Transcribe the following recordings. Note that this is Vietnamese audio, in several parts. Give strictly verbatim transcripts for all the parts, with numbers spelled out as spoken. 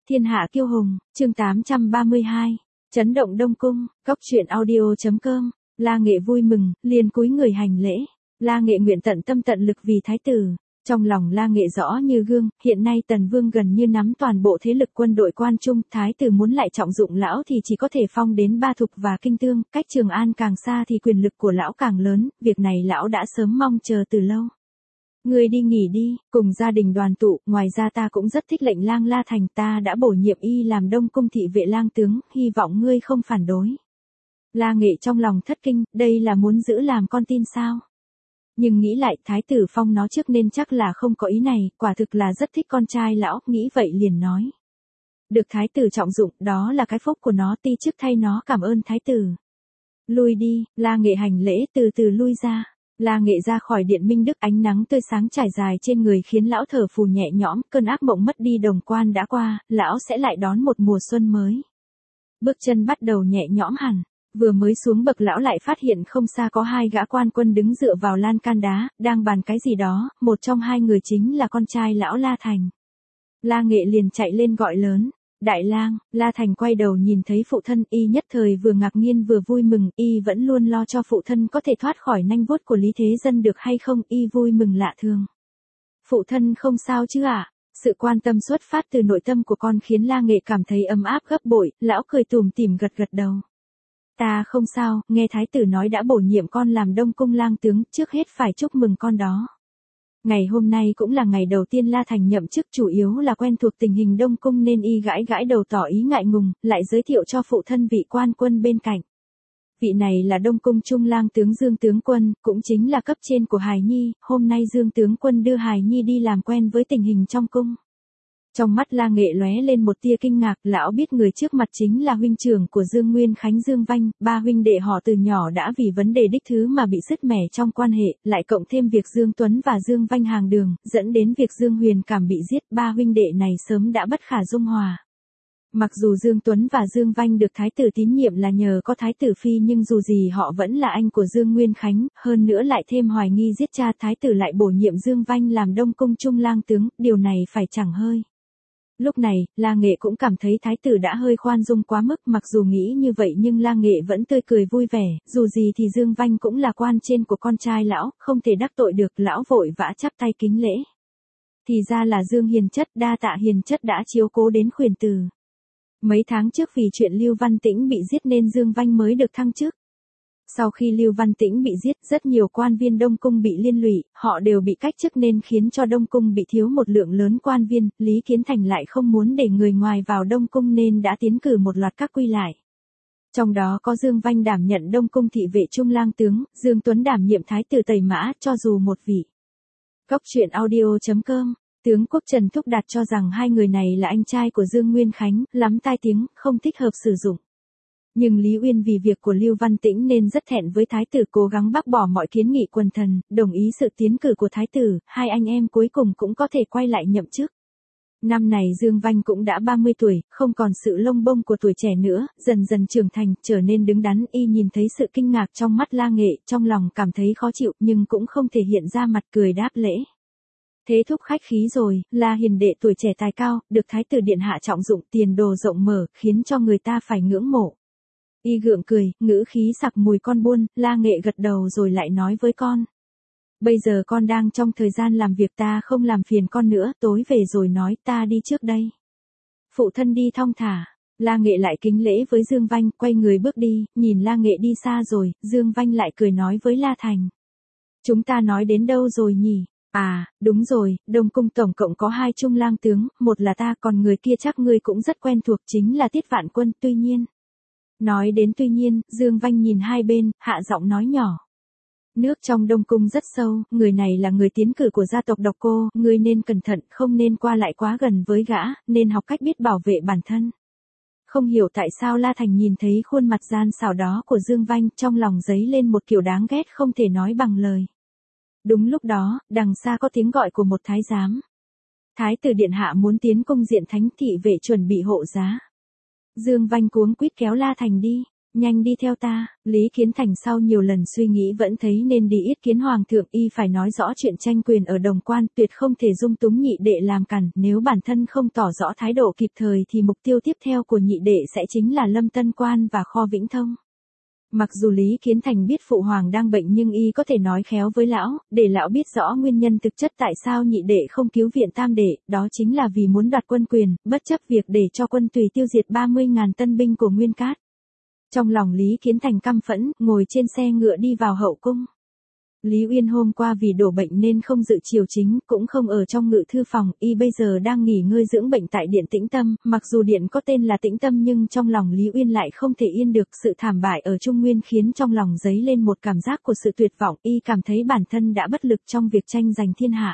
Thiên hạ kiêu hùng, chương tám trăm ba mươi hai. Chấn động Đông Cung, Cốc truyện audio chấm com. La Nghệ vui mừng, liền cúi người hành lễ. La Nghệ nguyện tận tâm tận lực vì thái tử. Trong lòng La Nghệ rõ như gương, hiện nay Tần Vương gần như nắm toàn bộ thế lực quân đội quan trung, thái tử muốn lại trọng dụng lão thì chỉ có thể phong đến Ba Thục và Kinh Tương, cách Trường An càng xa thì quyền lực của lão càng lớn, việc này lão đã sớm mong chờ từ lâu. Ngươi đi nghỉ đi, cùng gia đình đoàn tụ, ngoài ra ta cũng rất thích lệnh lang La Thành, ta đã bổ nhiệm y làm Đông Cung thị vệ lang tướng, hy vọng ngươi không phản đối. La Nghệ trong lòng thất kinh, đây là muốn giữ làm con tin sao? Nhưng nghĩ lại, thái tử phong nó trước nên chắc là không có ý này, quả thực là rất thích con trai lão, nghĩ vậy liền nói. Được thái tử trọng dụng, đó là cái phúc của nó, ti chức thay nó cảm ơn thái tử. Lui đi, La Nghệ hành lễ từ từ lui ra. La Nghệ ra khỏi điện Minh Đức, ánh nắng tươi sáng trải dài trên người khiến lão thở phù nhẹ nhõm, cơn ác mộng mất đi đồng quan đã qua, lão sẽ lại đón một mùa xuân mới. Bước chân bắt đầu nhẹ nhõm hẳn, vừa mới xuống bậc lão lại phát hiện không xa có hai gã quan quân đứng dựa vào lan can đá, đang bàn cái gì đó, một trong hai người chính là con trai lão La Thành. La Nghệ liền chạy lên gọi lớn. Đại lang, La Thành quay đầu nhìn thấy phụ thân, y nhất thời vừa ngạc nhiên vừa vui mừng, y vẫn luôn lo cho phụ thân có thể thoát khỏi nanh vuốt của Lý Thế Dân được hay không, y vui mừng lạ thường. Phụ thân không sao chứ ạ? À? Sự quan tâm xuất phát từ nội tâm của con khiến La Nghệ cảm thấy ấm áp gấp bội, lão cười tủm tỉm gật gật đầu. Ta không sao, nghe thái tử nói đã bổ nhiệm con làm Đông Cung lang tướng, trước hết phải chúc mừng con đó. Ngày hôm nay cũng là ngày đầu tiên La Thành nhậm chức, chủ yếu là quen thuộc tình hình Đông Cung nên y gãi gãi đầu tỏ ý ngại ngùng, lại giới thiệu cho phụ thân vị quan quân bên cạnh. Vị này là Đông Cung Trung lang tướng Dương tướng quân, cũng chính là cấp trên của Hài Nhi, hôm nay Dương tướng quân đưa Hài Nhi đi làm quen với tình hình trong cung. Trong mắt La Nghệ lóe lên một tia kinh ngạc, lão biết người trước mặt chính là huynh trưởng của Dương Nguyên Khánh Dương Vanh, ba huynh đệ họ từ nhỏ đã vì vấn đề đích thứ mà bị sứt mẻ trong quan hệ, lại cộng thêm việc Dương Tuấn và Dương Vanh hàng đường, dẫn đến việc Dương Huyền Cảm bị giết, ba huynh đệ này sớm đã bất khả dung hòa. Mặc dù Dương Tuấn và Dương Vanh được thái tử tín nhiệm là nhờ có thái tử phi nhưng dù gì họ vẫn là anh của Dương Nguyên Khánh, hơn nữa lại thêm hoài nghi giết cha, thái tử lại bổ nhiệm Dương Vanh làm Đông Cung Trung lang tướng, điều này phải chẳng hơi. Lúc này, La Nghệ cũng cảm thấy thái tử đã hơi khoan dung quá mức, mặc dù nghĩ như vậy nhưng La Nghệ vẫn tươi cười vui vẻ, dù gì thì Dương Vanh cũng là quan trên của con trai lão, không thể đắc tội được, lão vội vã chắp tay kính lễ. Thì ra là Dương Hiền Chất, đa tạ Hiền Chất đã chiếu cố đến khuyển tử. Mấy tháng trước vì chuyện Lưu Văn Tĩnh bị giết nên Dương Vanh mới được thăng chức. Sau khi Lưu Văn Tĩnh bị giết, rất nhiều quan viên Đông Cung bị liên lụy, họ đều bị cách chức nên khiến cho Đông Cung bị thiếu một lượng lớn quan viên, Lý Kiến Thành lại không muốn để người ngoài vào Đông Cung nên đã tiến cử một loạt các quy lại. Trong đó có Dương Vanh đảm nhận Đông Cung thị vệ trung lang tướng, Dương Tuấn đảm nhiệm thái tử Tây Mã, cho dù một vị. Cốc truyện audio chấm com. Tướng quốc Trần Thúc Đạt cho rằng hai người này là anh trai của Dương Nguyên Khánh, lắm tai tiếng, không thích hợp sử dụng. Nhưng Lý Uyên vì việc của Lưu Văn Tĩnh nên rất thẹn với thái tử, cố gắng bác bỏ mọi kiến nghị quần thần, đồng ý sự tiến cử của thái tử, hai anh em cuối cùng cũng có thể quay lại nhậm chức. Năm này Dương Vanh cũng đã ba mươi tuổi, không còn sự lông bông của tuổi trẻ nữa, dần dần trưởng thành, trở nên đứng đắn, y nhìn thấy sự kinh ngạc trong mắt La Nghệ, trong lòng cảm thấy khó chịu nhưng cũng không thể hiện ra mặt, cười đáp lễ. Thế thúc khách khí rồi, là hiền đệ tuổi trẻ tài cao, được thái tử điện hạ trọng dụng, tiền đồ rộng mở, khiến cho người ta phải ngưỡng mộ. Y gượng cười, ngữ khí sặc mùi con buôn, La Nghệ gật đầu rồi lại nói với con. Bây giờ con đang trong thời gian làm việc, ta không làm phiền con nữa, tối về rồi nói, ta đi trước đây. Phụ thân đi thong thả. La Nghệ lại kính lễ với Dương Vanh, quay người bước đi, nhìn La Nghệ đi xa rồi, Dương Vanh lại cười nói với La Thành. Chúng ta nói đến đâu rồi nhỉ? À, đúng rồi, Đông Cung tổng cộng có hai trung lang tướng, một là ta, còn người kia chắc ngươi cũng rất quen thuộc, chính là Tiết Vạn Quân, tuy nhiên. Nói đến tuy nhiên, Dương Vanh nhìn hai bên, hạ giọng nói nhỏ. Nước trong Đông Cung rất sâu, người này là người tiến cử của gia tộc Độc Cô, ngươi nên cẩn thận, không nên qua lại quá gần với gã, nên học cách biết bảo vệ bản thân. Không hiểu tại sao La Thành nhìn thấy khuôn mặt gian xảo đó của Dương Vanh, trong lòng dấy lên một kiểu đáng ghét không thể nói bằng lời. Đúng lúc đó, đằng xa có tiếng gọi của một thái giám. Thái tử điện hạ muốn tiến cung diện thánh, thị vệ chuẩn bị hộ giá. Dương Vanh cuống quýt kéo La Thành đi. Nhanh đi theo ta, Lý Kiến Thành sau nhiều lần suy nghĩ vẫn thấy nên đi yết kiến hoàng thượng, y phải nói rõ chuyện tranh quyền ở Đồng Quan, tuyệt không thể dung túng nhị đệ làm cản, nếu bản thân không tỏ rõ thái độ kịp thời thì mục tiêu tiếp theo của nhị đệ sẽ chính là Lâm Tân Quan và Kho Vĩnh Thông. Mặc dù Lý Kiến Thành biết phụ hoàng đang bệnh nhưng y có thể nói khéo với lão, để lão biết rõ nguyên nhân thực chất tại sao nhị đệ không cứu viện tam đệ, đó chính là vì muốn đoạt quân quyền, bất chấp việc để cho quân Tùy tiêu diệt ba mươi ngàn tân binh của Nguyên Cát. Trong lòng Lý Kiến Thành căm phẫn, ngồi trên xe ngựa đi vào hậu cung. Lý Uyên hôm qua vì đổ bệnh nên không dự triều chính, cũng không ở trong ngự thư phòng, y bây giờ đang nghỉ ngơi dưỡng bệnh tại điện Tĩnh Tâm, mặc dù điện có tên là Tĩnh Tâm nhưng trong lòng Lý Uyên lại không thể yên được, sự thảm bại ở Trung Nguyên khiến trong lòng dấy lên một cảm giác của sự tuyệt vọng, y cảm thấy bản thân đã bất lực trong việc tranh giành thiên hạ.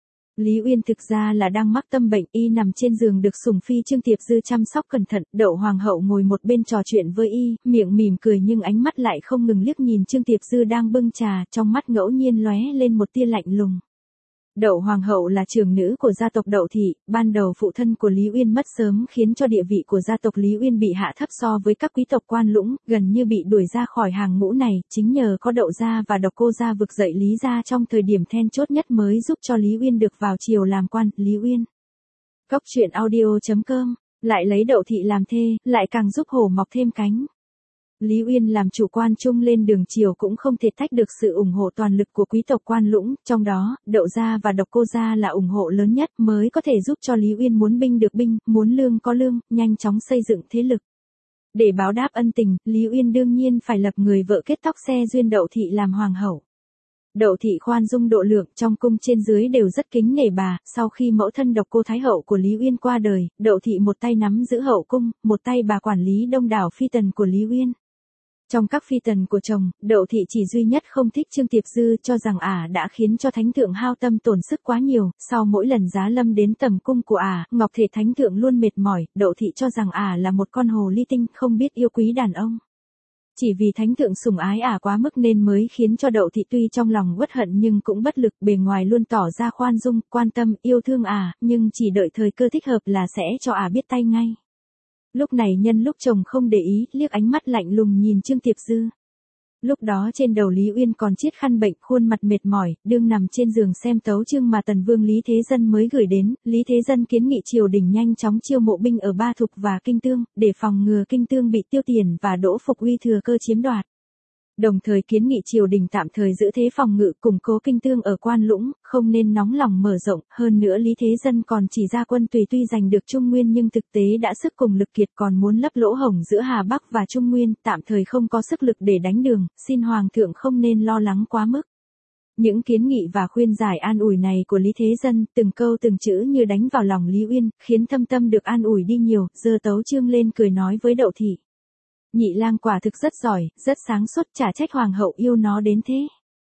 Lý Uyên thực ra là đang mắc tâm bệnh, y nằm trên giường được sủng phi Trương Tiệp Dư chăm sóc cẩn thận, Đậu Hoàng hậu ngồi một bên trò chuyện với y, miệng mỉm cười nhưng ánh mắt lại không ngừng liếc nhìn Trương Tiệp Dư đang bưng trà, trong mắt ngẫu nhiên lóe lên một tia lạnh lùng. Đậu Hoàng hậu là trưởng nữ của gia tộc Đậu thị, ban đầu phụ thân của Lý Uyên mất sớm khiến cho địa vị của gia tộc Lý Uyên bị hạ thấp so với các quý tộc quan lũng, gần như bị đuổi ra khỏi hàng ngũ này, chính nhờ có Đậu gia và Độc cô gia vực dậy Lý gia trong thời điểm then chốt nhất mới giúp cho Lý Uyên được vào triều làm quan. Lý Uyên. Cốc truyện audio chấm com, lại lấy Đậu thị làm thê, lại càng giúp hổ mọc thêm cánh. Lý Uyên làm chủ quan trung lên đường triều cũng không thể tách được sự ủng hộ toàn lực của quý tộc quan lũng, trong đó, Đậu gia và Độc cô gia là ủng hộ lớn nhất mới có thể giúp cho Lý Uyên muốn binh được binh, muốn lương có lương, nhanh chóng xây dựng thế lực. Để báo đáp ân tình, Lý Uyên đương nhiên phải lập người vợ kết tóc xe duyên Đậu thị làm hoàng hậu. Đậu thị khoan dung độ lượng, trong cung trên dưới đều rất kính nể bà, sau khi mẫu thân Độc cô thái hậu của Lý Uyên qua đời, Đậu thị một tay nắm giữ hậu cung, một tay bà quản lý đông đảo phi tần của Lý Uyên. Trong các phi tần của chồng, Đậu thị chỉ duy nhất không thích Trương Tiệp Dư, cho rằng ả à đã khiến cho thánh thượng hao tâm tổn sức quá nhiều, sau mỗi lần giá lâm đến tầm cung của ả, à, Ngọc thể thánh thượng luôn mệt mỏi, Đậu thị cho rằng ả à là một con hồ ly tinh, không biết yêu quý đàn ông. Chỉ vì thánh thượng sủng ái ả à quá mức nên mới khiến cho Đậu thị tuy trong lòng uất hận nhưng cũng bất lực, bề ngoài luôn tỏ ra khoan dung, quan tâm, yêu thương ả, à, nhưng chỉ đợi thời cơ thích hợp là sẽ cho ả à biết tay ngay. Lúc này nhân lúc chồng không để ý, liếc ánh mắt lạnh lùng nhìn Trương Tiệp Dư. Lúc đó trên đầu Lý Uyên còn chiết khăn bệnh, khuôn mặt mệt mỏi, đương nằm trên giường xem tấu chương mà Tần Vương Lý Thế Dân mới gửi đến. Lý Thế Dân kiến nghị triều đình nhanh chóng chiêu mộ binh ở Ba Thục và Kinh Tương, để phòng ngừa Kinh Tương bị Tiêu Tiền và Đỗ Phục Uy thừa cơ chiếm đoạt. Đồng thời kiến nghị triều đình tạm thời giữ thế phòng ngự, củng cố Kinh Tương ở Quan Lũng, không nên nóng lòng mở rộng. Hơn nữa Lý Thế Dân còn chỉ ra quân Tùy tuy giành được Trung Nguyên nhưng thực tế đã sức cùng lực kiệt, còn muốn lấp lỗ hổng giữa Hà Bắc và Trung Nguyên, tạm thời không có sức lực để đánh đường, xin Hoàng thượng không nên lo lắng quá mức. Những kiến nghị và khuyên giải an ủi này của Lý Thế Dân, từng câu từng chữ như đánh vào lòng Lý Uyên, khiến thâm tâm được an ủi đi nhiều, giơ tấu chương lên cười nói với Đậu thị. Nhị lang quả thực rất giỏi, rất sáng suốt, chả trách hoàng hậu yêu nó đến thế.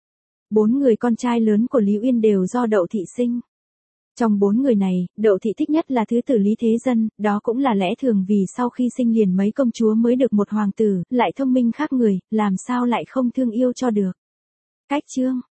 Bốn người con trai lớn của Lý Uyên đều do Đậu thị sinh. Trong bốn người này, Đậu thị thích nhất là thứ tử Lý Thế Dân, đó cũng là lẽ thường vì sau khi sinh liền mấy công chúa mới được một hoàng tử, lại thông minh khác người, làm sao lại không thương yêu cho được. Cách chương